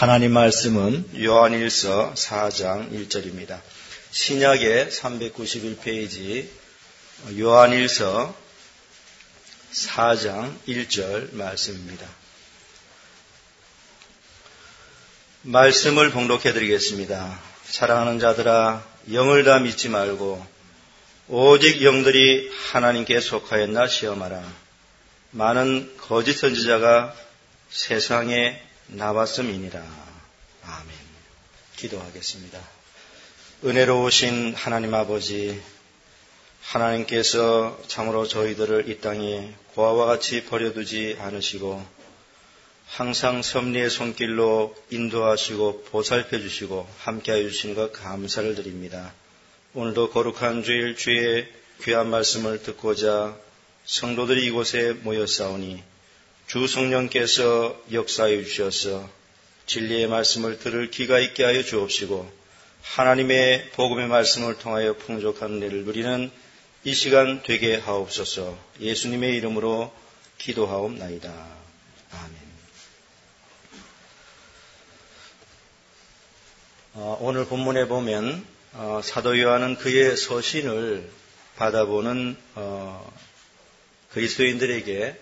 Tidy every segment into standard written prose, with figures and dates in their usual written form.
하나님 말씀은 요한일서 4장 1절입니다. 신약의 391페이지 요한일서 4장 1절 말씀입니다. 말씀을 봉독해 드리겠습니다. 사랑하는 자들아, 영을 다 믿지 말고 오직 영들이 하나님께 속하였나 시험하라. 많은 거짓 선지자가 세상에 나왔음이니라. 아멘. 기도하겠습니다. 은혜로우신 하나님 아버지, 하나님께서 참으로 저희들을 이 땅에 고아와 같이 버려두지 않으시고 항상 섭리의 손길로 인도하시고 보살펴 주시고 함께하여 주시는 것 감사를 드립니다. 오늘도 거룩한 주일 주의 귀한 말씀을 듣고자 성도들이 이곳에 모였사오니 주 성령께서 역사해 주셔서 진리의 말씀을 들을 귀가 있게 하여 주옵시고 하나님의 복음의 말씀을 통하여 풍족한 은혜를 누리는 이 시간 되게 하옵소서. 예수님의 이름으로 기도하옵나이다. 아멘. 오늘 본문에 보면 사도 요한은 그의 서신을 받아보는 그리스도인들에게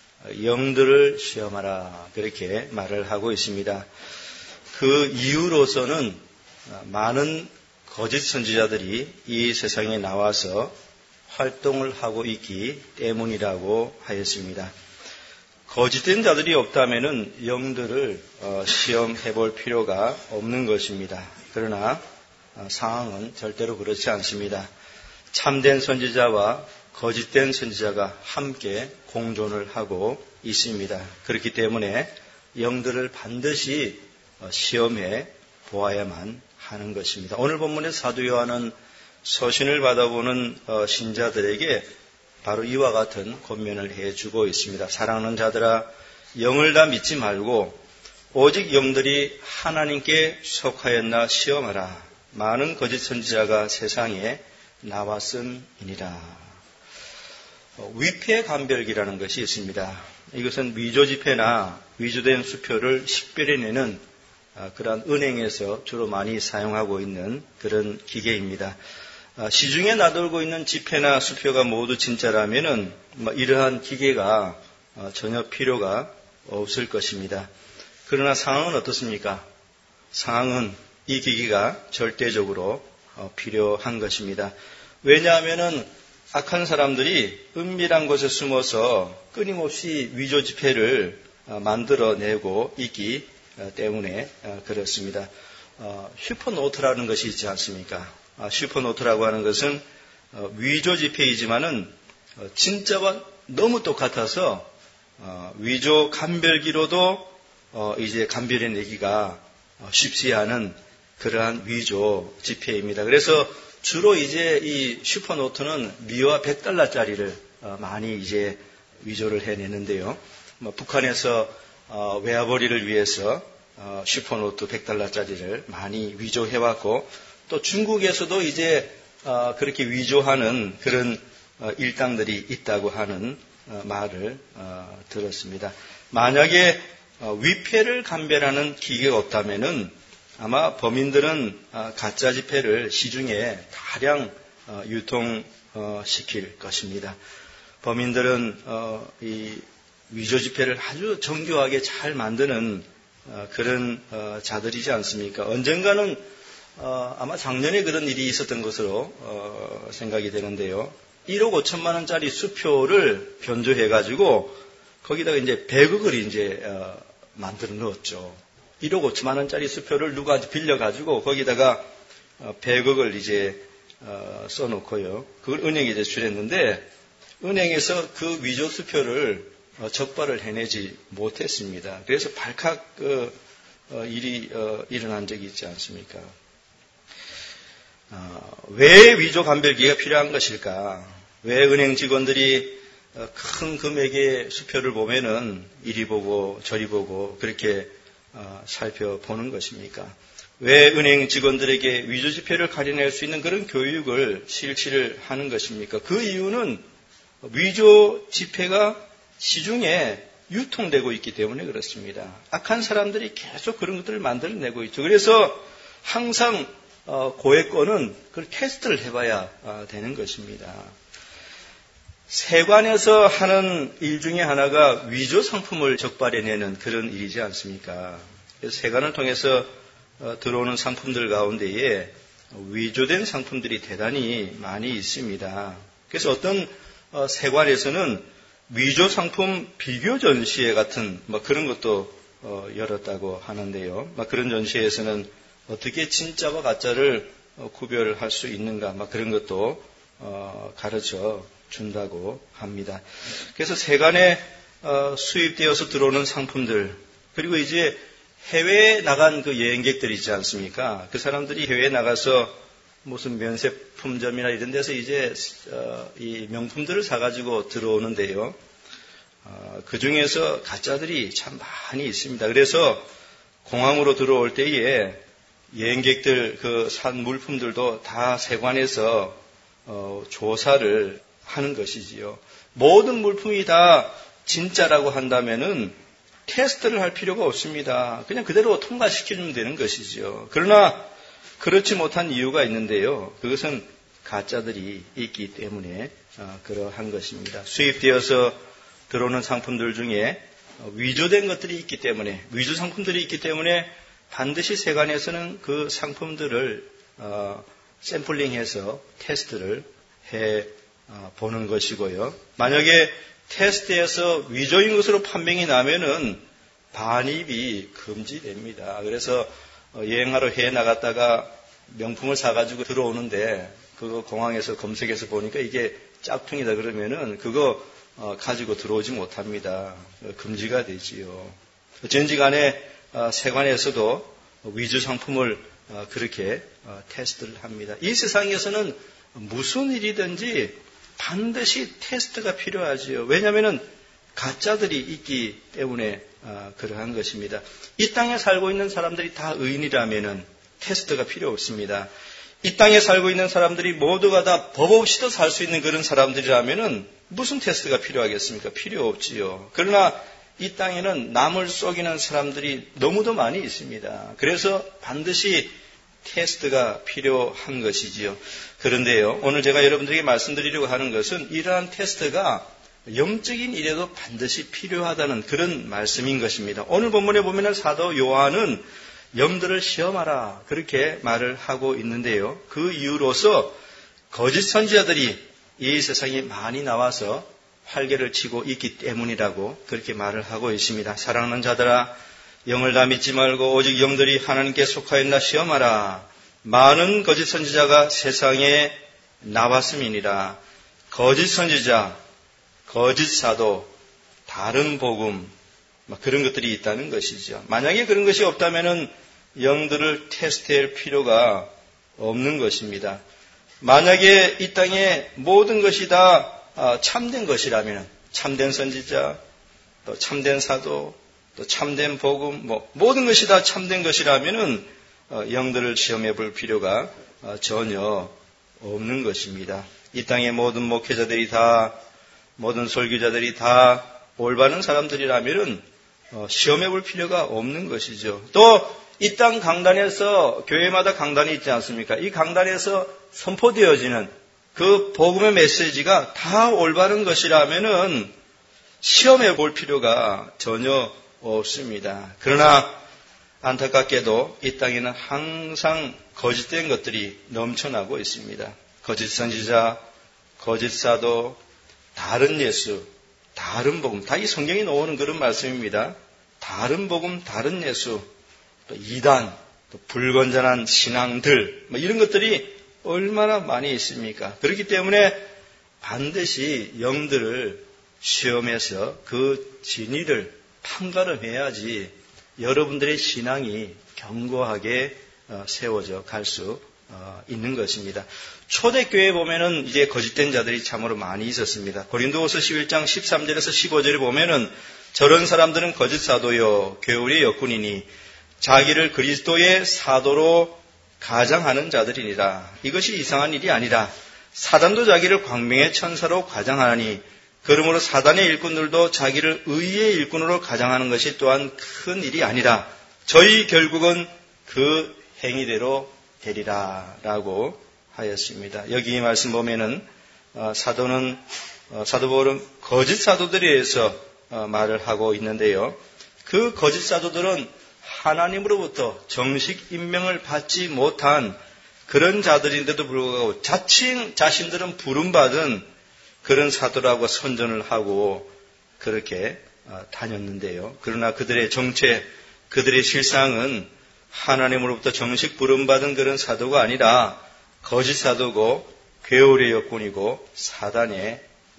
영들을 시험하라 그렇게 말을 하고 있습니다. 그 이유로서는 많은 거짓 선지자들이 이 세상에 나와서 활동을 하고 있기 때문이라고 하였습니다. 거짓된 자들이 없다면 영들을 시험해 볼 필요가 없는 것입니다. 그러나 상황은 절대로 그렇지 않습니다. 참된 선지자와 거짓된 선지자가 함께 공존을 하고 있습니다. 그렇기 때문에 영들을 반드시 시험해 보아야만 하는 것입니다. 오늘 본문의 사도 요한은 서신을 받아보는 신자들에게 바로 이와 같은 권면을 해주고 있습니다. 사랑하는 자들아, 영을 다 믿지 말고 오직 영들이 하나님께 속하였나 시험하라. 많은 거짓 선지자가 세상에 나왔음이니라. 위패 감별기라는 것이 있습니다. 이것은 위조 지폐나 위조된 수표를 식별해내는 그러한 은행에서 주로 많이 사용하고 있는 그런 기계입니다. 시중에 나돌고 있는 지폐나 수표가 모두 진짜라면은 이러한 기계가 전혀 필요가 없을 것입니다. 그러나 상황은 어떻습니까? 상황은 이 기계가 절대적으로 필요한 것입니다. 왜냐하면은 악한 사람들이 은밀한 곳에 숨어서 끊임없이 위조 지폐를 만들어내고 있기 때문에 그렇습니다. 슈퍼노트라는 것이 있지 않습니까? 슈퍼노트라고 하는 것은 위조 지폐이지만은 진짜와 너무 똑같아서 위조 감별기로도 이제 감별해내기가 쉽지 않은 그러한 위조 지폐입니다. 그래서 주로 이제 이 슈퍼노트는 미화 $100짜리를 많이 이제 위조를 해내는데요. 북한에서 외화벌이를 위해서 슈퍼노트 $100짜리를 많이 위조해왔고 또 중국에서도 이제 그렇게 위조하는 그런 일당들이 있다고 하는 말을 들었습니다. 만약에 위패를 감별하는 기계가 없다면은 아마 범인들은 가짜 지폐를 시중에 다량 유통시킬 것입니다. 범인들은 이 위조 지폐를 아주 정교하게 잘 만드는 그런 자들이지 않습니까? 언젠가는 아마 작년에 그런 일이 있었던 것으로 생각이 되는데요. 1억 5천만 원짜리 수표를 변조해가지고 거기다가 이제 100억을 이제 만들어 넣었죠. 1억 5천만 원짜리 수표를 누가 빌려가지고 거기다가 100억을 이제 써놓고요. 그걸 은행에 제출했는데 은행에서 그 위조 수표를 적발을 해내지 못했습니다. 그래서 발칵 일이 일어난 적이 있지 않습니까? 왜 위조 감별기가 필요한 것일까? 왜 은행 직원들이 큰 금액의 수표를 보면은 이리 보고 저리 보고 그렇게 살펴보는 것입니까? 왜 은행 직원들에게 위조 지폐를 가려낼 수 있는 그런 교육을 실시를 하는 것입니까? 그 이유는 위조 지폐가 시중에 유통되고 있기 때문에 그렇습니다. 악한 사람들이 계속 그런 것들을 만들어내고 있죠. 그래서 항상 고액권은 그걸 테스트를 해봐야 되는 것입니다. 세관에서 하는 일 중에 하나가 위조 상품을 적발해내는 그런 일이지 않습니까? 그래서 세관을 통해서 들어오는 상품들 가운데에 위조된 상품들이 대단히 많이 있습니다. 그래서 어떤 세관에서는 위조 상품 비교 전시회 같은 그런 것도 열었다고 하는데요. 그런 전시회에서는 어떻게 진짜와 가짜를 구별할 수 있는가 그런 것도 가르쳐 준다고 합니다. 그래서 세관에 수입되어서 들어오는 상품들, 그리고 이제 해외에 나간 그 여행객들 있지 않습니까? 그 사람들이 해외에 나가서 무슨 면세품점이나 이런 데서 이제 이 명품들을 사가지고 들어오는데요. 그 중에서 가짜들이 참 많이 있습니다. 그래서 공항으로 들어올 때에 여행객들 그 산 물품들도 다 세관에서 조사를 하는 것이지요. 모든 물품이 다 진짜라고 한다면은 테스트를 할 필요가 없습니다. 그냥 그대로 통과시켜주면 되는 것이지요. 그러나 그렇지 못한 이유가 있는데요. 그것은 가짜들이 있기 때문에 그러한 것입니다. 수입되어서 들어오는 상품들 중에 위조된 것들이 있기 때문에, 위조 상품들이 있기 때문에 반드시 세관에서는 그 상품들을 샘플링해서 테스트를 해 보는 것이고요. 만약에 테스트에서 위조인 것으로 판명이 나면은 반입이 금지됩니다. 그래서 여행하러 해외 나갔다가 명품을 사가지고 들어오는데 그거 공항에서 검색해서 보니까 이게 짝퉁이다 그러면은 그거 가지고 들어오지 못합니다. 금지가 되지요. 어쩐지 간에 세관에서도 위조 상품을 그렇게 테스트를 합니다. 이 세상에서는 무슨 일이든지 반드시 테스트가 필요하지요. 왜냐하면 가짜들이 있기 때문에 그러한 것입니다. 이 땅에 살고 있는 사람들이 다 의인이라면 테스트가 필요 없습니다. 이 땅에 살고 있는 사람들이 모두가 다 법 없이도 살 수 있는 그런 사람들이라면 무슨 테스트가 필요하겠습니까? 필요 없지요. 그러나 이 땅에는 남을 속이는 사람들이 너무도 많이 있습니다. 그래서 반드시 테스트가 필요한 것이지요. 그런데요, 오늘 제가 여러분들에게 말씀드리려고 하는 것은 이러한 테스트가 영적인 일에도 반드시 필요하다는 그런 말씀인 것입니다. 오늘 본문에 보면 사도 요한은 영들을 시험하라 그렇게 말을 하고 있는데요. 그 이유로서 거짓 선지자들이 이 세상에 많이 나와서 활개를 치고 있기 때문이라고 그렇게 말을 하고 있습니다. 사랑하는 자들아, 영을 다 믿지 말고 오직 영들이 하나님께 속하였나 시험하라. 많은 거짓 선지자가 세상에 나왔음이니라. 거짓 선지자, 거짓 사도, 다른 복음, 그런 것들이 있다는 것이죠. 만약에 그런 것이 없다면은 영들을 테스트할 필요가 없는 것입니다. 만약에 이 땅에 모든 것이 다 참된 것이라면, 참된 선지자, 또 참된 사도, 또 참된 복음, 모든 것이 다 참된 것이라면은 영들을 시험해 볼 필요가 전혀 없는 것입니다. 이 땅의 모든 목회자들이 다, 모든 설교자들이 다 올바른 사람들이라면은 시험해 볼 필요가 없는 것이죠. 또 이 땅 강단에서, 교회마다 강단이 있지 않습니까? 이 강단에서 선포되어지는 그 복음의 메시지가 다 올바른 것이라면은 시험해 볼 필요가 전혀 없습니다. 그러나 안타깝게도 이 땅에는 항상 거짓된 것들이 넘쳐나고 있습니다. 거짓 선지자, 거짓 사도, 다른 예수, 다른 복음, 다 이 성경에 나오는 그런 말씀입니다. 다른 복음, 다른 예수, 또 이단, 또 불건전한 신앙들, 이런 것들이 얼마나 많이 있습니까? 그렇기 때문에 반드시 영들을 시험해서 그 진리를 판가름해야지 여러분들의 신앙이 견고하게 세워져 갈 수 있는 것입니다. 초대교회에 보면은 이제 거짓된 자들이 참으로 많이 있었습니다. 고린도후서 11장 13절에서 15절에 보면은 저런 사람들은 거짓 사도요 괴울의 역군이니 자기를 그리스도의 사도로 가장하는 자들이니라. 이것이 이상한 일이 아니라 사단도 자기를 광명의 천사로 가장하니 그러므로 사단의 일꾼들도 자기를 의의 일꾼으로 가장하는 것이 또한 큰 일이 아니라 저희 결국은 그 행위대로 되리라 라고 하였습니다. 여기 이 말씀 보면은 사도 바울은 거짓 사도들에 의해서 말을 하고 있는데요. 그 거짓 사도들은 하나님으로부터 정식 임명을 받지 못한 그런 자들인데도 불구하고 자칭 자신들은 부름받은 그런 사도라고 선전을 하고 그렇게 다녔는데요. 그러나 그들의 정체, 그들의 실상은 하나님으로부터 정식 부름받은 그런 사도가 아니라 거짓 사도고 괴월의 역군이고 사단의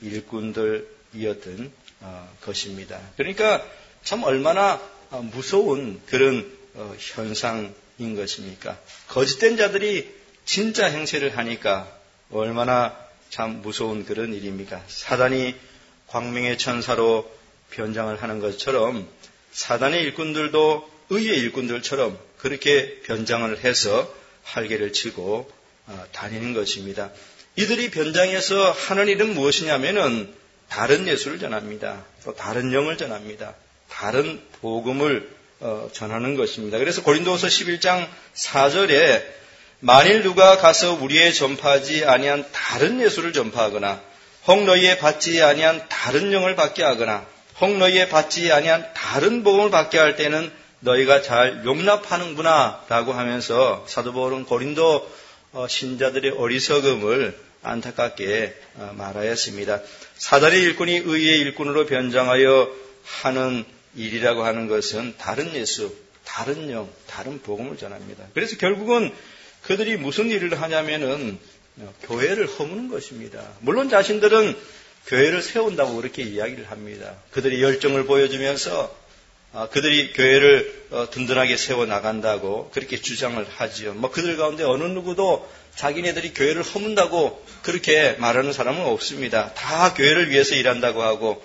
일꾼들이었던 것입니다. 그러니까 참 얼마나 무서운 그런 현상인 것입니까? 거짓된 자들이 진짜 행세를 하니까 얼마나 참 무서운 그런 일입니까? 사단이 광명의 천사로 변장을 하는 것처럼 사단의 일꾼들도 의의 일꾼들처럼 그렇게 변장을 해서 할개를 치고 다니는 것입니다. 이들이 변장해서 하는 일은 무엇이냐면은 다른 예수를 전합니다. 또 다른 영을 전합니다. 다른 복음을 전하는 것입니다. 그래서 고린도후서 11장 4절에 만일 누가 가서 우리의 전파하지 아니한 다른 예수를 전파하거나 혹 너희의 받지 아니한 다른 영을 받게 하거나 혹 너희의 받지 아니한 다른 복음을 받게 할 때는 너희가 잘 용납하는구나 라고 하면서 사도 바울은 고린도 신자들의 어리석음을 안타깝게 말하였습니다. 사단의 일꾼이 의의 일꾼으로 변장하여 하는 일이라고 하는 것은 다른 예수, 다른 영, 다른 복음을 전합니다. 그래서 결국은 그들이 무슨 일을 하냐면은 교회를 허무는 것입니다. 물론 자신들은 교회를 세운다고 그렇게 이야기를 합니다. 그들이 열정을 보여주면서 그들이 교회를 든든하게 세워나간다고 그렇게 주장을 하지요. 그들 가운데 어느 누구도 자기네들이 교회를 허문다고 그렇게 말하는 사람은 없습니다. 다 교회를 위해서 일한다고 하고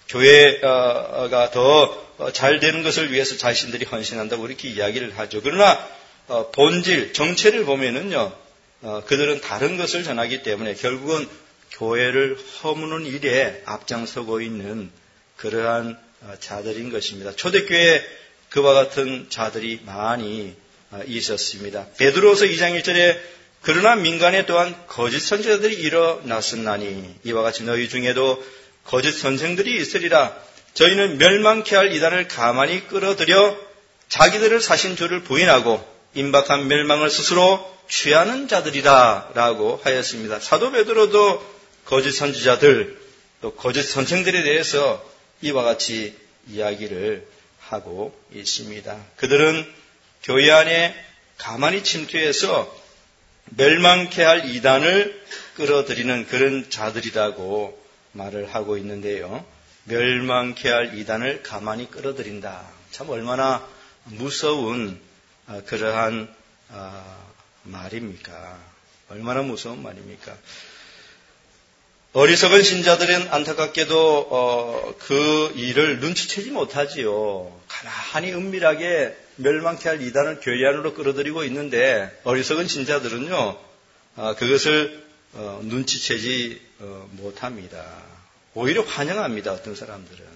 교회가 더 잘 되는 것을 위해서 자신들이 헌신한다고 그렇게 이야기를 하죠. 그러나 본질, 정체를 보면은요, 그들은 다른 것을 전하기 때문에 결국은 교회를 허무는 일에 앞장서고 있는 그러한 자들인 것입니다. 초대교회에 그와 같은 자들이 많이 있었습니다. 베드로서 2장 1절에 그러나 민간에 또한 거짓 선지자들이 일어났었나니 이와 같이 너희 중에도 거짓 선생들이 있으리라. 저희는 멸망케 할 이단을 가만히 끌어들여 자기들을 사신 주를 부인하고 임박한 멸망을 스스로 취하는 자들이라 라고 하였습니다. 사도 베드로도 거짓 선지자들 또 거짓 선생들에 대해서 이와 같이 이야기를 하고 있습니다. 그들은 교회 안에 가만히 침투해서 멸망케 할 이단을 끌어들이는 그런 자들이라고 말을 하고 있는데요. 멸망케 할 이단을 가만히 끌어들인다. 참 얼마나 무서운 그러한 말입니까? 얼마나 무서운 말입니까? 어리석은 신자들은 안타깝게도 그 일을 눈치채지 못하지요. 가만히 은밀하게 멸망케 할 이단을 교회 안으로 끌어들이고 있는데 어리석은 신자들은요, 그것을 눈치채지 못합니다. 오히려 환영합니다. 어떤 사람들은.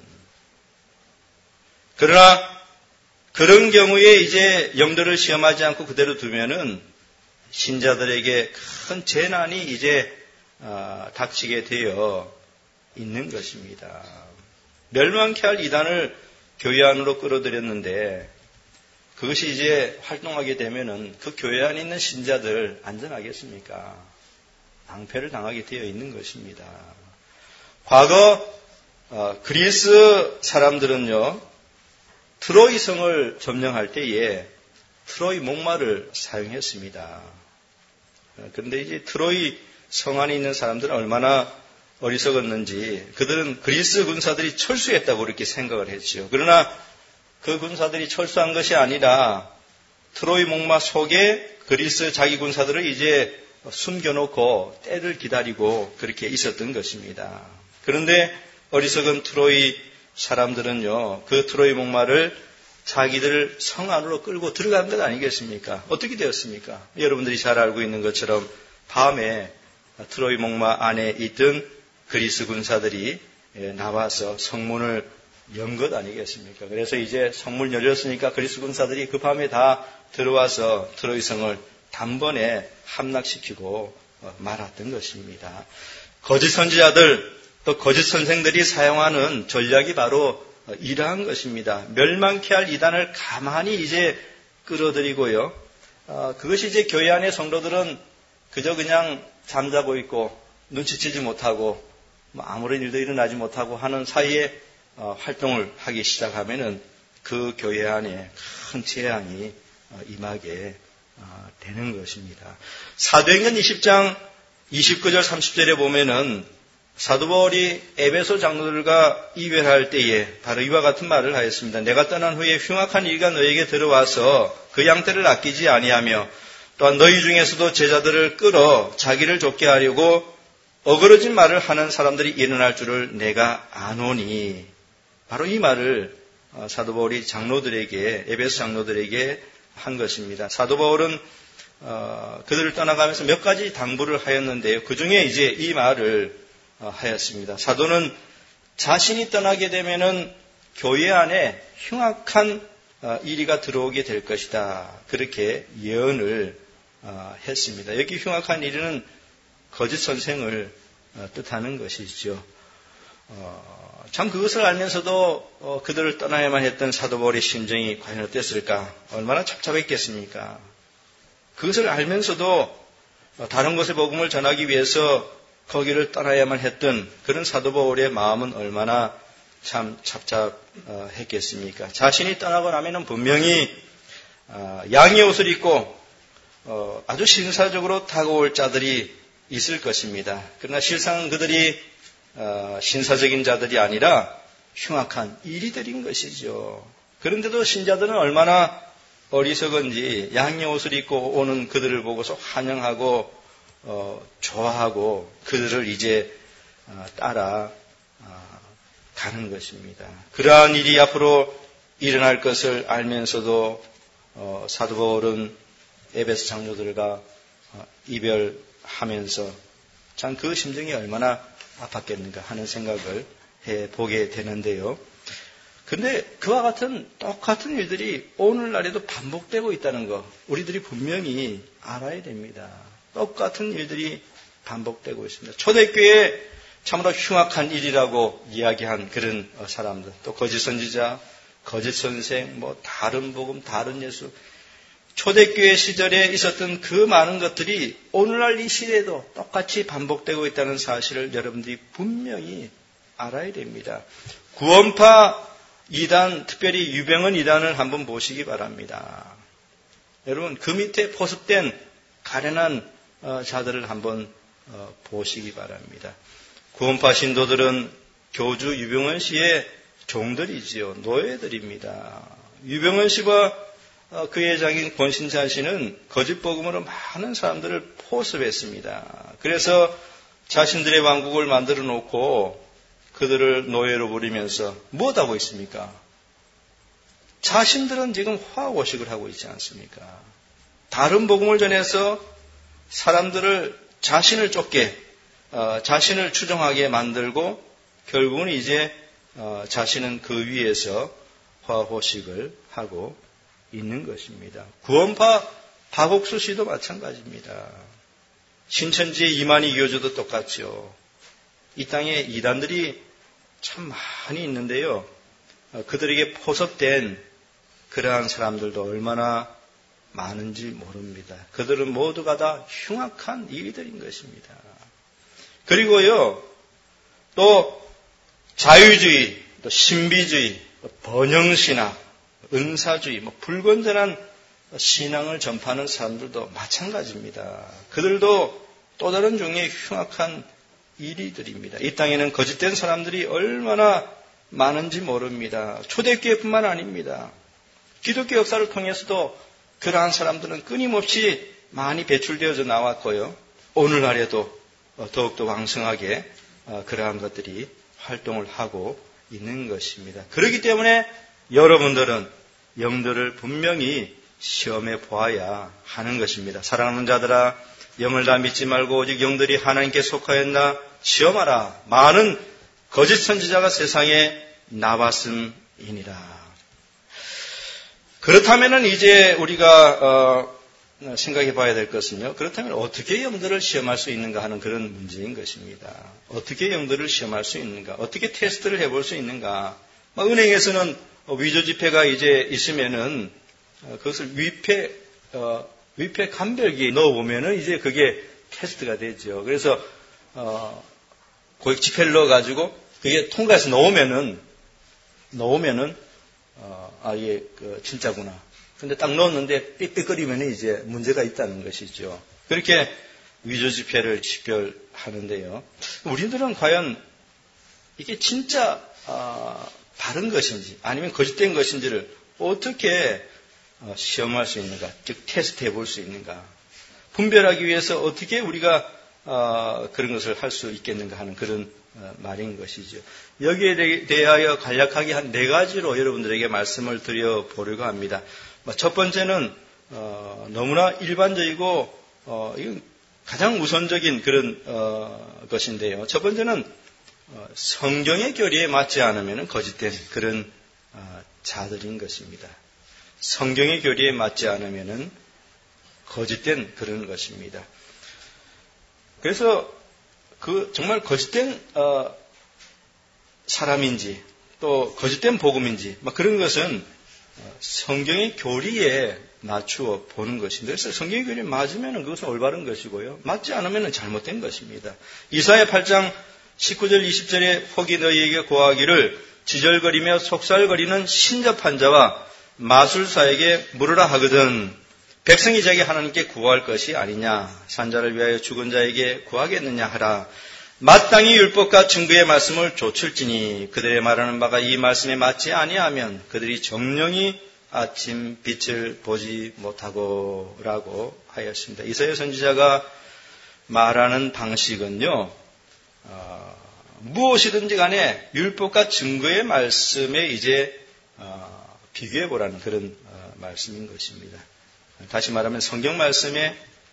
그러나 그런 경우에 이제 영들을 시험하지 않고 그대로 두면은 신자들에게 큰 재난이 이제 닥치게 되어 있는 것입니다. 멸망케 할 이단을 교회 안으로 끌어들였는데 그것이 이제 활동하게 되면은 그 교회 안에 있는 신자들 안전하겠습니까? 낭패를 당하게 되어 있는 것입니다. 과거 그리스 사람들은요, 트로이 성을 점령할 때에 트로이 목마를 사용했습니다. 그런데 이제 트로이 성 안에 있는 사람들은 얼마나 어리석었는지 그들은 그리스 군사들이 철수했다고 그렇게 생각을 했죠. 그러나 그 군사들이 철수한 것이 아니라 트로이 목마 속에 그리스 자기 군사들을 이제 숨겨놓고 때를 기다리고 그렇게 있었던 것입니다. 그런데 어리석은 트로이 사람들은요, 그 트로이 목마를 자기들 성 안으로 끌고 들어간 것 아니겠습니까? 어떻게 되었습니까? 여러분들이 잘 알고 있는 것처럼 밤에 트로이 목마 안에 있던 그리스 군사들이 나와서 성문을 연 것 아니겠습니까? 그래서 이제 성문 열렸으니까 그리스 군사들이 그 밤에 다 들어와서 트로이 성을 단번에 함락시키고 말았던 것입니다. 거짓 선지자들 또 거짓 선생들이 사용하는 전략이 바로 이러한 것입니다. 멸망케 할 이단을 가만히 이제 끌어들이고요. 그것이 이제 교회 안의 성도들은 그저 그냥 잠자고 있고 눈치채지 못하고 아무런 일도 일어나지 못하고 하는 사이에 활동을 하기 시작하면은 그 교회 안에 큰 재앙이 임하게 되는 것입니다. 사도행전 20장 29절 30절에 보면은 사도 바울이 에베소 장로들과 이별할 때에 바로 이와 같은 말을 하였습니다. 내가 떠난 후에 흉악한 일가 너에게 들어와서 그 양떼를 아끼지 아니하며 또한 너희 중에서도 제자들을 끌어 자기를 쫓게 하려고 어그러진 말을 하는 사람들이 일어날 줄을 내가 아노니. 바로 이 말을 사도 바울이 장로들에게, 에베소 장로들에게 한 것입니다. 사도 바울은 그들을 떠나가면서 몇 가지 당부를 하였는데요. 그 중에 이제 이 말을 하였습니다. 사도는 자신이 떠나게 되면은 교회 안에 흉악한 일이가 들어오게 될 것이다. 그렇게 예언을 했습니다. 여기 흉악한 일은 거짓 선생을 뜻하는 것이죠. 참 그것을 알면서도 그들을 떠나야만 했던 사도 바울의 심정이 과연 어땠을까? 얼마나 착잡했겠습니까? 그것을 알면서도 다른 곳에 복음을 전하기 위해서 거기를 떠나야만 했던 그런 사도 바울의 마음은 얼마나 참 착잡했겠습니까? 자신이 떠나고 나면은 분명히 양의 옷을 입고 아주 신사적으로 다가올 자들이 있을 것입니다. 그러나 실상 그들이 신사적인 자들이 아니라 흉악한 이리들인 것이죠. 그런데도 신자들은 얼마나 어리석은지 양의 옷을 입고 오는 그들을 보고서 환영하고 좋아하고 그들을 이제 따라 가는 것입니다. 그러한 일이 앞으로 일어날 것을 알면서도 사도 바울은 에베소 장로들과 이별하면서 참 그 심정이 얼마나 아팠겠는가 하는 생각을 해보게 되는데요. 근데 그와 같은 똑같은 일들이 오늘날에도 반복되고 있다는 거 우리들이 분명히 알아야 됩니다. 똑같은 일들이 반복되고 있습니다. 초대교회에 참으로 흉악한 일이라고 이야기한 그런 사람들, 또 거짓 선지자, 거짓 선생, 다른 복음, 다른 예수, 초대교회 시절에 있었던 그 많은 것들이 오늘날 이 시대에도 똑같이 반복되고 있다는 사실을 여러분들이 분명히 알아야 됩니다. 구원파 이단, 특별히 유병헌 이단을 한번 보시기 바랍니다. 여러분 그 밑에 포섭된 가련한 자들을 한번 보시기 바랍니다. 구원파 신도들은 교주 유병헌 씨의 종들이지요. 노예들입니다. 유병헌 씨와 그의 장인 권신찬 씨는 거짓 복음으로 많은 사람들을 포섭했습니다. 그래서 자신들의 왕국을 만들어 놓고 그들을 노예로 부리면서 무엇하고 있습니까? 자신들은 지금 화학오식을 하고 있지 않습니까? 다른 복음을 전해서 사람들을 자신을 쫓게, 자신을 추종하게 만들고 결국은 이제 자신은 그 위에서 화학오식을 하고 있는 것입니다. 구원파 박옥수 씨도 마찬가지입니다. 신천지의 이만희 교주도 똑같죠. 이 땅에 이단들이 참 많이 있는데요. 그들에게 포섭된 그러한 사람들도 얼마나 많은지 모릅니다. 그들은 모두가 다 흉악한 이들인 것입니다. 그리고요, 또 자유주의, 또 신비주의, 번영신학, 은사주의, 불건전한 신앙을 전파하는 사람들도 마찬가지입니다. 그들도 또 다른 종류의 흉악한 이리들입니다. 이 땅에는 거짓된 사람들이 얼마나 많은지 모릅니다. 초대교회뿐만 아닙니다. 기독교 역사를 통해서도 그러한 사람들은 끊임없이 많이 배출되어져 나왔고요. 오늘날에도 더욱더 왕성하게 그러한 것들이 활동을 하고 있는 것입니다. 그렇기 때문에 여러분들은 영들을 분명히 시험해 보아야 하는 것입니다. 사랑하는 자들아, 영을 다 믿지 말고 오직 영들이 하나님께 속하였나 시험하라. 많은 거짓 선지자가 세상에 나왔음이니라. 그렇다면은 이제 우리가 생각해 봐야 될 것은요. 그렇다면 어떻게 영들을 시험할 수 있는가 하는 그런 문제인 것입니다. 어떻게 영들을 시험할 수 있는가? 어떻게 테스트를 해볼 수 있는가? 은행에서는 위조 지폐가 이제 있으면은 그것을 위폐 감별기에 넣어보면은 이제 그게 테스트가 되죠. 그래서 고액 지폐를 넣어가지고 그게 통과해서 넣으면은 이게 진짜구나. 근데 딱 넣었는데 삑삑거리면 이제 문제가 있다는 것이죠. 그렇게 위조 지폐를 식별하는데요. 우리들은 과연 이게 진짜 바른 것인지 아니면 거짓된 것인지를 어떻게 시험할 수 있는가, 즉 테스트해 볼 수 있는가, 분별하기 위해서 어떻게 우리가 그런 것을 할 수 있겠는가 하는 그런 말인 것이죠. 여기에 대하여 간략하게 한 4가지로 여러분들에게 말씀을 드려보려고 합니다. 첫 번째는 너무나 일반적이고 이건 가장 우선적인 그런 것인데요. 첫 번째는 성경의 교리에 맞지 않으면 거짓된 그런 자들인 것입니다. 성경의 교리에 맞지 않으면 거짓된 그런 것입니다. 그래서 정말 거짓된 사람인지 또 거짓된 복음인지 그런 것은 성경의 교리에 맞추어 보는 것인데, 그래서 성경의 교리에 맞으면 그것은 올바른 것이고요. 맞지 않으면 잘못된 것입니다. 이사야 8장 19절 20절에 혹이 너희에게 고하기를 지절거리며 속살거리는 신접한 자와 마술사에게 물으라 하거든 백성이 자기 하나님께 구할 것이 아니냐, 산자를 위하여 죽은 자에게 구하겠느냐 하라. 마땅히 율법과 증거의 말씀을 좇을지니 그들의 말하는 바가 이 말씀에 맞지 아니하면 그들이 정령이 아침 빛을 보지 못하고 라고 하였습니다. 이사야 선지자가 말하는 방식은요, 무엇이든지 간에 율법과 증거의 말씀에 이제 비교해 보라는 그런 말씀인 것입니다. 다시 말하면 성경 말씀에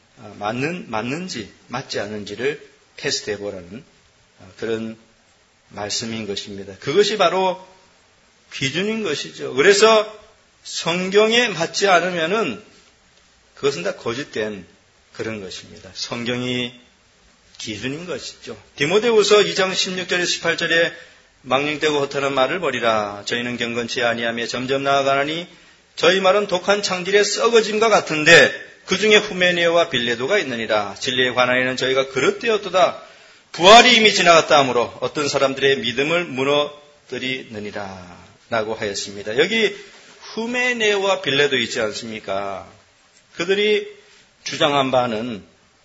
맞는지 맞지 않는지를 테스트해 보라는 그런 말씀인 것입니다. 그것이 바로 기준인 것이죠. 그래서 성경에 맞지 않으면은 그것은 다 거짓된 그런 것입니다. 성경이 기준인 것이죠. 디모데후서 2장 16절에서 18절에 망령되고 허탄한 말을 버리라. 저희는 경건치 아니하며 점점 나아가나니 저희 말은 독한 창질의 썩어짐과 같은데 그 중에 후메네오와 빌레도가 있느니라. 진리에 관하여는 저희가 그릇되었도다. 부활이 이미 지나갔다 하므로 어떤 사람들의 믿음을 무너뜨리느니라 라고 하였습니다. 여기 후메네오와 빌레도 있지 않습니까? 그들이 주장한 바는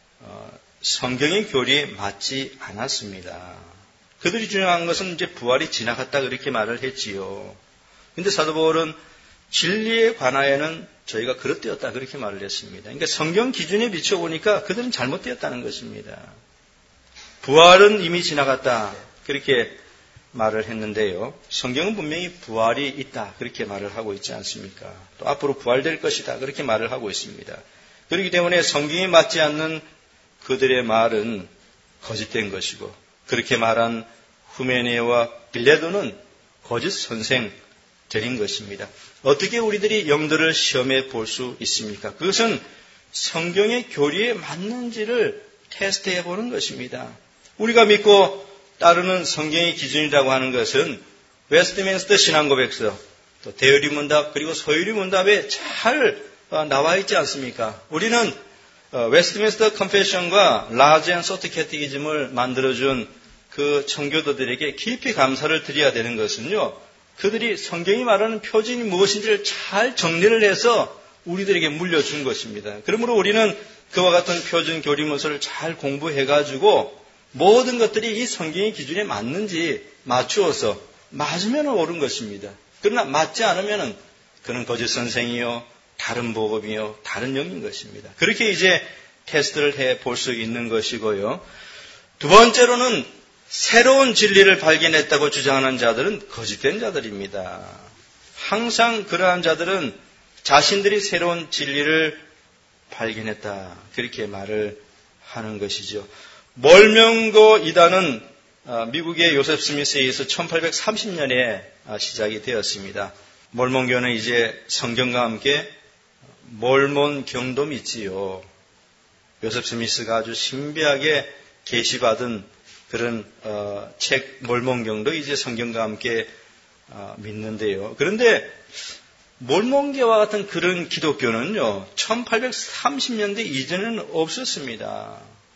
성경의 교리에 맞지 않았습니다. 그들이 주장한 것은 이제 부활이 지나갔다 그렇게 말을 했지요. 그런데 사도 바울은 진리에 관하여는 저희가 그릇되었다 그렇게 말을 했습니다. 그러니까 성경 기준에 비춰보니까 그들은 잘못되었다는 것입니다. 부활은 이미 지나갔다 그렇게 말을 했는데요. 성경은 분명히 부활이 있다 그렇게 말을 하고 있지 않습니까? 또 앞으로 부활될 것이다 그렇게 말을 하고 있습니다. 그렇기 때문에 성경에 맞지 않는 그들의 말은 거짓된 것이고, 그렇게 말한 후메네와 빌레도는 거짓 선생들인 것입니다. 어떻게 우리들이 영들을 시험해 볼 수 있습니까? 그것은 성경의 교리에 맞는지를 테스트해 보는 것입니다. 우리가 믿고 따르는 성경의 기준이라고 하는 것은 웨스트민스터 신앙고백서, 또 대유리문답 그리고 소유리문답에 잘 나와 있지 않습니까? 우리는 웨스트민스터 컨페션과 라지 앤 소트 캐티기즘을 만들어준 그 청교도들에게 깊이 감사를 드려야 되는 것은요, 그들이 성경이 말하는 표준이 무엇인지를 잘 정리를 해서 우리들에게 물려준 것입니다. 그러므로 우리는 그와 같은 표준 교리문서를 잘 공부해가지고 모든 것들이 이 성경의 기준에 맞는지 맞추어서 맞으면 옳은 것입니다. 그러나 맞지 않으면 그는 거짓 선생이요, 다른 복음이요, 다른 영인 것입니다. 그렇게 이제 테스트를 해 볼 수 있는 것이고요. 두 번째로는 새로운 진리를 발견했다고 주장하는 자들은 거짓된 자들입니다. 항상 그러한 자들은 자신들이 새로운 진리를 발견했다 그렇게 말을 하는 것이죠. 멀명고 이단은 미국의 요셉 스미스에 의해서 1830년에 시작이 되었습니다. 몰몬교는 이제 성경과 함께 몰몬 경도 믿지요. 요셉 스미스가 아주 신비하게 계시받은 그런 책 몰몬경도 이제 성경과 함께 믿는데요. 그런데 몰몬교와 같은 그런 기독교는요, 1830년대 이전에는 없었습니다.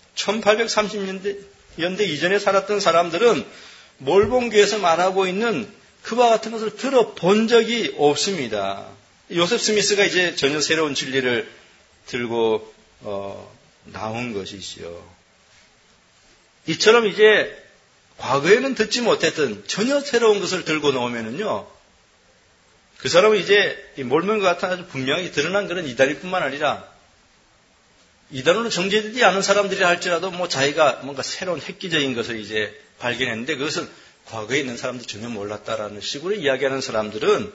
1830년대 이전에 살았던 사람들은 몰몬교에서 말하고 있는 그와 같은 것을 들어본 적이 없습니다. 요셉 스미스가 이제 전혀 새로운 진리를 들고 나온 것이지요. 이처럼 이제 과거에는 듣지 못했던 전혀 새로운 것을 들고 나오면은요, 그 사람은 이제 몰몬과 같은 아주 분명히 드러난 그런 이단일 뿐만 아니라 이단으로 정죄되지 않은 사람들이 할지라도 자기가 뭔가 새로운 획기적인 것을 이제 발견했는데 그것은 과거에 있는 사람도 전혀 몰랐다라는 식으로 이야기하는 사람들은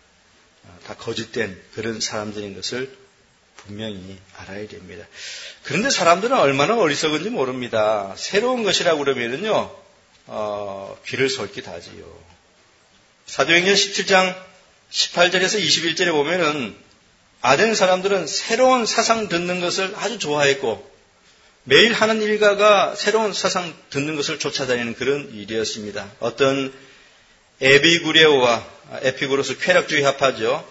다 거짓된 그런 사람들인 것을 분명히 알아야 됩니다. 그런데 사람들은 얼마나 어리석은지 모릅니다. 새로운 것이라고 그러면은요, 귀를 솔깃하지요. 사도행전 17장 18절에서 21절에 보면은 아덴 사람들은 새로운 사상 듣는 것을 아주 좋아했고 매일 하는 일가가 새로운 사상 듣는 것을 쫓아다니는 그런 일이었습니다. 어떤 에피구레오와 에피구로스 쾌락주의 학파죠.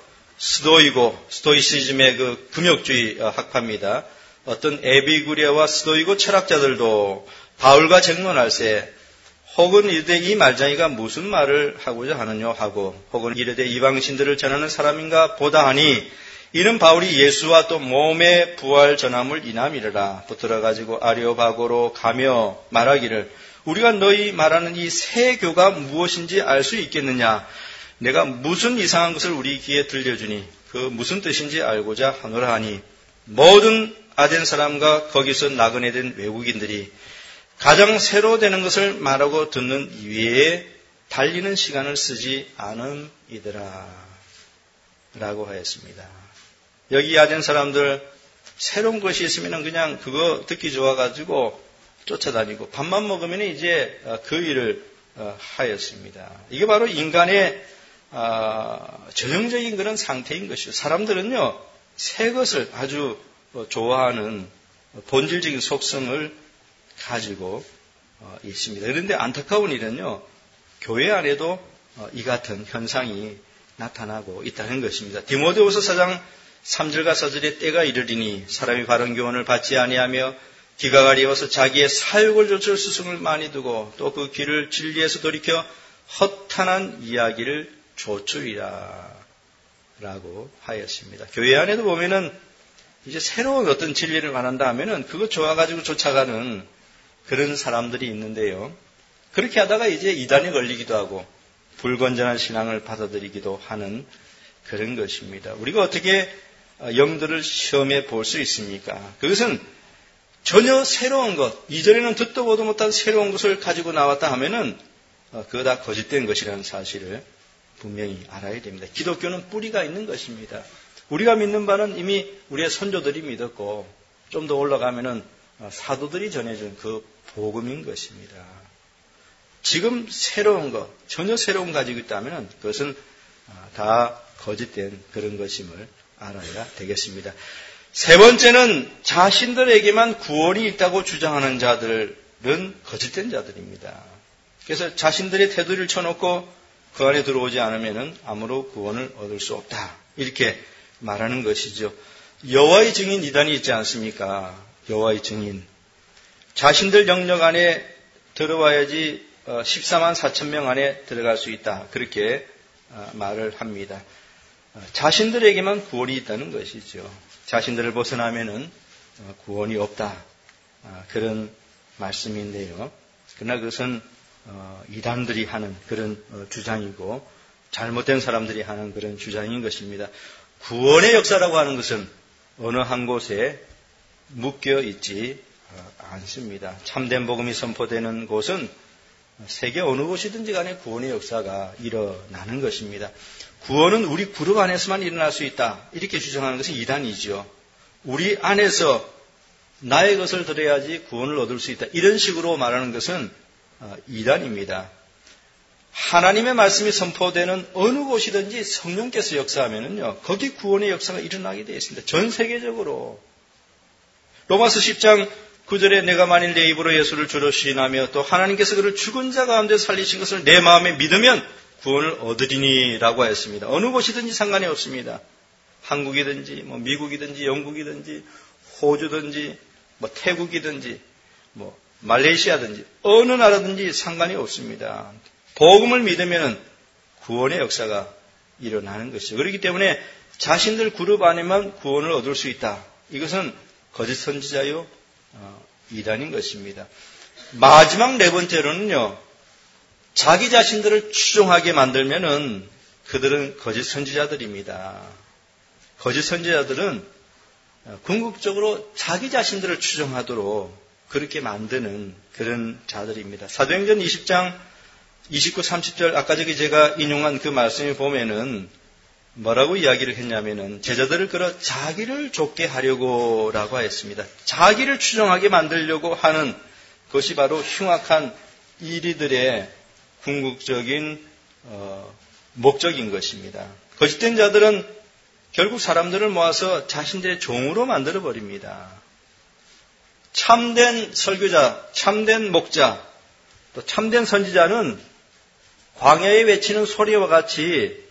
스토이시즘의 그 금욕주의 학파입니다. 어떤 에피구레오와 스토이고 철학자들도 바울과 쟁론할세 혹은 이르되 이 말장이가 무슨 말을 하고자 하느냐 하고 혹은 이르되 이방신들을 전하는 사람인가 보다 하니 이는 바울이 예수와 또 몸의 부활 전함을 인함이라 붙들어가지고 아레오바고로 가며 말하기를 우리가 너희 말하는 이 새 교가 무엇인지 알 수 있겠느냐. 내가 무슨 이상한 것을 우리 귀에 들려주니 그 무슨 뜻인지 알고자 하노라 하니 모든 아덴 사람과 거기서 나그네 된 외국인들이 가장 새로 되는 것을 말하고 듣는 이외에 달리는 시간을 쓰지 않음이더라 라고 하였습니다. 여기 아덴 사람들 새로운 것이 있으면 그냥 그거 듣기 좋아가지고 쫓아다니고 밥만 먹으면 이제 그 일을 하였습니다. 이게 바로 인간의 전형적인 그런 상태인 것이죠. 사람들은요, 새 것을 아주 좋아하는 본질적인 속성을 가지고 있습니다. 그런데 안타까운 일은요, 교회 안에도 이 같은 현상이 나타나고 있다는 것입니다. 디모데후서 4장 3절과 4절에 때가 이르리니 사람이 바른 교훈을 받지 아니하며 기가 가리워서 자기의 사욕을 좇을 스승을 많이 두고 또 그 귀를 진리에서 돌이켜 허탄한 이야기를 조추이라 라고 하였습니다. 교회 안에도 보면은 이제 새로운 어떤 진리를 말한다 하면은 그거 좋아가지고 쫓아가는 그런 사람들이 있는데요. 그렇게 하다가 이제 이단에 걸리기도 하고 불건전한 신앙을 받아들이기도 하는 그런 것입니다. 우리가 어떻게 영들을 시험해 볼 수 있습니까? 그것은 전혀 새로운 것, 이전에는 듣도 보도 못한 새로운 것을 가지고 나왔다 하면은 그거 다 거짓된 것이라는 사실을 분명히 알아야 됩니다. 기독교는 뿌리가 있는 것입니다. 우리가 믿는 바는 이미 우리의 선조들이 믿었고 좀 더 올라가면은 사도들이 전해준 그 복음인 것입니다. 지금 새로운 것, 전혀 새로운 거 가지고 있다면 그것은 다 거짓된 그런 것임을 알아야 되겠습니다. 세 번째는 자신들에게만 구원이 있다고 주장하는 자들은 거짓된 자들입니다. 그래서 자신들의 테두리를 쳐놓고 그 안에 들어오지 않으면 아무로 구원을 얻을 수 없다. 이렇게 말하는 것이죠. 여호와의 증인 이단이 있지 않습니까? 여호와의 증인. 자신들 영역 안에 들어와야지 14만 4천 명 안에 들어갈 수 있다. 그렇게 말을 합니다. 자신들에게만 구원이 있다는 것이죠. 자신들을 벗어나면은 구원이 없다. 그런 말씀인데요. 그러나 그것은 이단들이 하는 그런 주장이고 잘못된 사람들이 하는 그런 주장인 것입니다. 구원의 역사라고 하는 것은 어느 한 곳에 묶여 있지 않습니다. 참된 복음이 선포되는 곳은 세계 어느 곳이든지 간에 구원의 역사가 일어나는 것입니다. 구원은 우리 그룹 안에서만 일어날 수 있다. 이렇게 주장하는 것은 이단이죠. 우리 안에서 나의 것을 드려야지 구원을 얻을 수 있다. 이런 식으로 말하는 것은 이단입니다. 하나님의 말씀이 선포되는 어느 곳이든지 성령께서 역사하면은요, 거기 구원의 역사가 일어나게 되어 있습니다. 전 세계적으로. 로마서 10장 9절에 내가 만일 내 입으로 예수를 주로 시인하며 또 하나님께서 그를 죽은 자 가운데 살리신 것을 내 마음에 믿으면 구원을 얻으리니라고 했습니다. 어느 곳이든지 상관이 없습니다. 한국이든지 미국이든지 영국이든지 호주든지 태국이든지 말레이시아든지 어느 나라든지 상관이 없습니다. 복음을 믿으면 구원의 역사가 일어나는 것이죠. 그렇기 때문에 자신들 그룹 안에만 구원을 얻을 수 있다. 이것은 거짓 선지자요 이단인 것입니다. 마지막 네 번째로는요, 자기 자신들을 추종하게 만들면은 그들은 거짓 선지자들입니다. 거짓 선지자들은 궁극적으로 자기 자신들을 추종하도록 그렇게 만드는 그런 자들입니다. 사도행전 20장 29, 30절 아까 제가 인용한 그 말씀에 보면은 뭐라고 이야기를 했냐면은 제자들을 끌어 자기를 좇게 하려고라고 했습니다. 자기를 추종하게 만들려고 하는 것이 바로 흉악한 이리들의 궁극적인 목적인 것입니다. 거짓된 자들은 결국 사람들을 모아서 자신들의 종으로 만들어버립니다. 참된 설교자, 참된 목자, 또 참된 선지자는 광야에 외치는 소리와 같이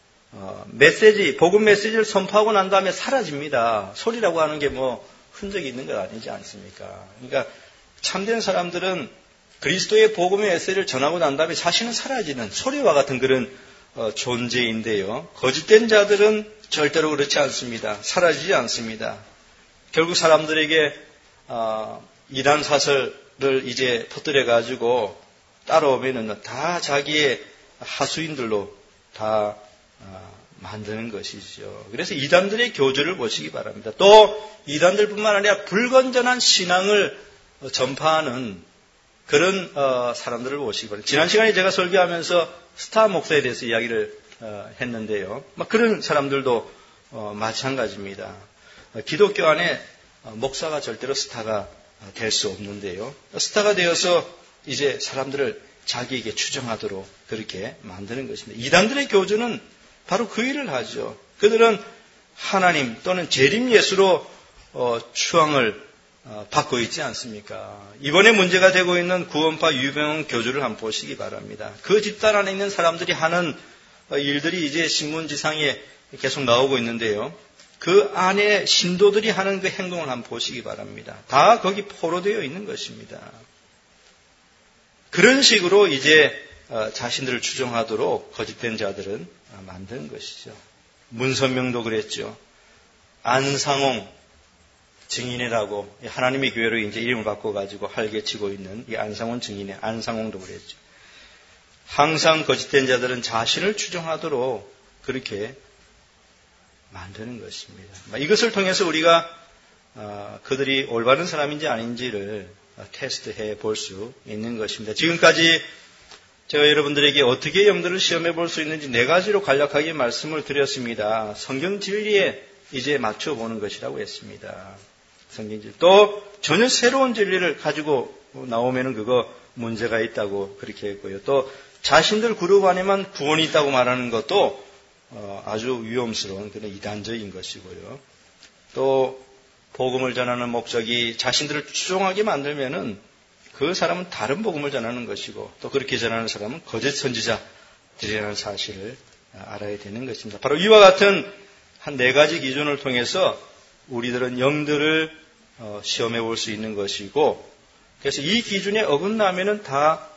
복음 메시지를 선포하고 난 다음에 사라집니다. 소리라고 하는 게 흔적이 있는 것 아니지 않습니까? 그러니까 참된 사람들은 그리스도의 복음의 메시지를 전하고 난 다음에 자신은 사라지는 소리와 같은 그런 존재인데요. 거짓된 자들은 절대로 그렇지 않습니다. 사라지지 않습니다. 결국 사람들에게 이단 사설을 이제 퍼뜨려가지고 따라오면은 다 자기의 하수인들로 다 만드는 것이죠. 그래서 이단들의 교주를 보시기 바랍니다. 또 이단들뿐만 아니라 불건전한 신앙을 전파하는 그런 사람들을 보시기 바랍니다. 지난 시간에 제가 설교하면서 스타 목사에 대해서 이야기를 했는데요. 그런 사람들도 마찬가지입니다. 기독교 안에 목사가 절대로 스타가 될 수 없는데요. 스타가 되어서 이제 사람들을 자기에게 추종하도록 그렇게 만드는 것입니다. 이단들의 교주는 바로 그 일을 하죠. 그들은 하나님 또는 재림 예수로 추앙을 받고 있지 않습니까? 이번에 문제가 되고 있는 구원파 유병원 교주를 한번 보시기 바랍니다. 그 집단 안에 있는 사람들이 하는 일들이 이제 신문지상에 계속 나오고 있는데요. 그 안에 신도들이 하는 그 행동을 한번 보시기 바랍니다. 다 거기 포로되어 있는 것입니다. 그런 식으로 이제 자신들을 추종하도록 거짓된 자들은 만든 것이죠. 문선명도 그랬죠. 안상홍 증인이라고 하나님의 교회로 이제 이름을 바꿔가지고 활개치고 있는 이 안상홍 증인의 안상홍도 그랬죠. 항상 거짓된 자들은 자신을 추종하도록 그렇게 만드는 것입니다. 이것을 통해서 우리가 그들이 올바른 사람인지 아닌지를 테스트해 볼 수 있는 것입니다. 지금까지 제가 여러분들에게 어떻게 영들을 시험해 볼 수 있는지 4가지로 간략하게 말씀을 드렸습니다. 성경 진리에 이제 맞춰보는 것이라고 했습니다. 성경 진리. 또 전혀 새로운 진리를 가지고 나오면은 그거 문제가 있다고 그렇게 했고요. 또 자신들 그룹 안에만 구원이 있다고 말하는 것도 아주 위험스러운 그런 이단적인 것이고요. 또 복음을 전하는 목적이 자신들을 추종하게 만들면은 그 사람은 다른 복음을 전하는 것이고 또 그렇게 전하는 사람은 거짓 선지자들이라는 사실을 알아야 되는 것입니다. 바로 이와 같은 한 4가지 기준을 통해서 우리들은 영들을 시험해 볼 수 있는 것이고 그래서 이 기준에 어긋나면은 다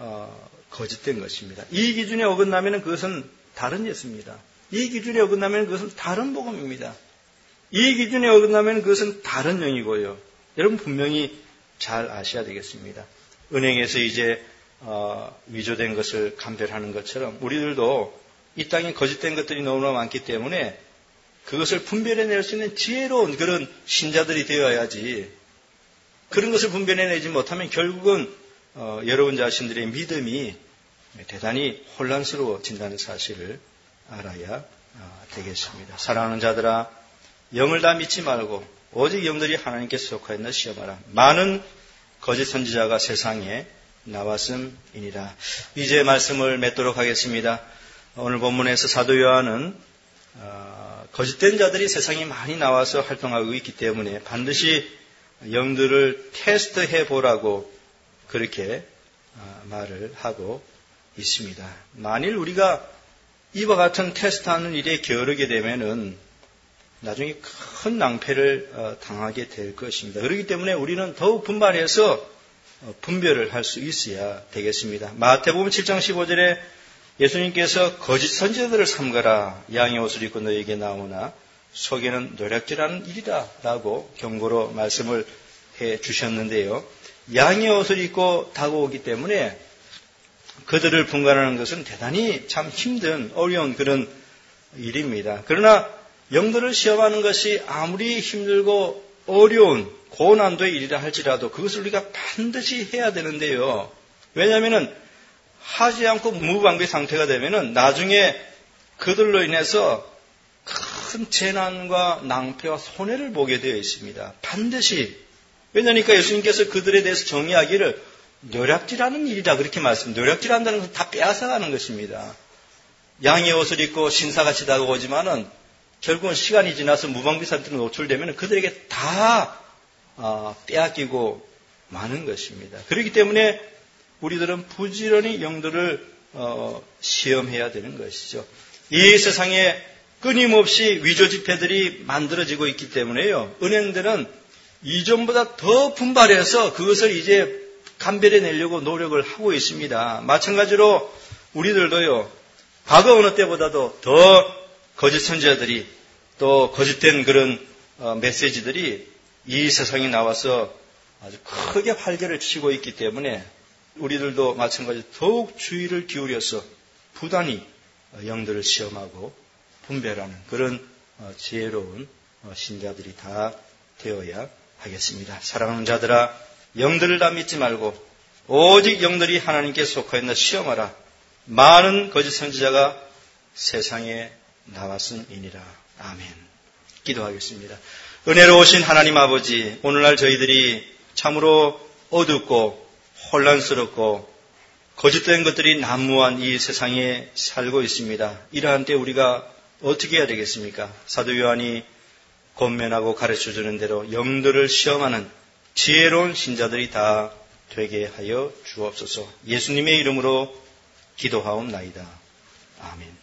거짓된 것입니다. 이 기준에 어긋나면은 그것은 다른 예수입니다. 이 기준에 어긋나면 그것은 다른 복음입니다. 이 기준에 어긋나면 그것은 다른 영이고요. 여러분 분명히 잘 아셔야 되겠습니다. 은행에서 이제 위조된 것을 감별하는 것처럼 우리들도 이 땅에 거짓된 것들이 너무나 많기 때문에 그것을 분별해낼 수 있는 지혜로운 그런 신자들이 되어야지 그런 것을 분별해내지 못하면 결국은 여러분 자신들의 믿음이 대단히 혼란스러워진다는 사실을 알아야 되겠습니다. 사랑하는 자들아, 영을 다 믿지 말고 오직 영들이 하나님께 속하였나 시험하라. 많은 거짓 선지자가 세상에 나왔음이니라. 이제 말씀을 맺도록 하겠습니다. 오늘 본문에서 사도 요한은 거짓된 자들이 세상에 많이 나와서 활동하고 있기 때문에 반드시 영들을 테스트해 보라고 그렇게 말을 하고 있습니다. 만일 우리가 이와 같은 테스트하는 일에 게으르게 되면은 나중에 큰 낭패를 당하게 될 것입니다. 그렇기 때문에 우리는 더욱 분발해서 분별을 할 수 있어야 되겠습니다. 마태복음 7장 15절에 예수님께서 거짓 선지자들을 삼가라. 양의 옷을 입고 너에게 나오나 속에는 노략질하는 일이다 라고 경고로 말씀을 해 주셨는데요. 양의 옷을 입고 다가오기 때문에 그들을 분간하는 것은 대단히 참 힘든 어려운 그런 일입니다. 그러나 영들을 시험하는 것이 아무리 힘들고 어려운 고난도의 일이라 할지라도 그것을 우리가 반드시 해야 되는데요. 왜냐하면 하지 않고 무방비 상태가 되면은 나중에 그들로 인해서 큰 재난과 낭패와 손해를 보게 되어 있습니다. 반드시. 왜냐하니까 예수님께서 그들에 대해서 정의하기를 노략질하는 일이다 그렇게 노략질한다는 것은 다 빼앗아가는 것입니다. 양의 옷을 입고 신사같이 다가오지만은 결국은 시간이 지나서 무방비 상태로 노출되면 그들에게 다 빼앗기고 마는 것입니다. 그렇기 때문에 우리들은 부지런히 영들을 시험해야 되는 것이죠. 이 세상에 끊임없이 위조 지폐들이 만들어지고 있기 때문에요. 은행들은 이전보다 더 분발해서 그것을 이제 감별해내려고 노력을 하고 있습니다. 마찬가지로 우리들도요. 과거 어느 때보다도 더 거짓 선지자들이 또 거짓된 그런 메시지들이 이 세상에 나와서 아주 크게 활개를 치고 있기 때문에 우리들도 마찬가지로 더욱 주의를 기울여서 부단히 영들을 시험하고 분별하는 그런 지혜로운 신자들이 다 되어야 하겠습니다. 사랑하는 자들아, 영들을 다 믿지 말고 오직 영들이 하나님께 속하였나 시험하라. 많은 거짓 선지자가 세상에 나왔음이니라. 아멘. 기도하겠습니다. 은혜로우신 하나님 아버지, 오늘날 저희들이 참으로 어둡고 혼란스럽고 거짓된 것들이 난무한 이 세상에 살고 있습니다. 이러한 때 우리가 어떻게 해야 되겠습니까? 사도 요한이 권면하고 가르쳐주는 대로 영들을 시험하는 지혜로운 신자들이 다 되게 하여 주옵소서. 예수님의 이름으로 기도하옵나이다. 아멘.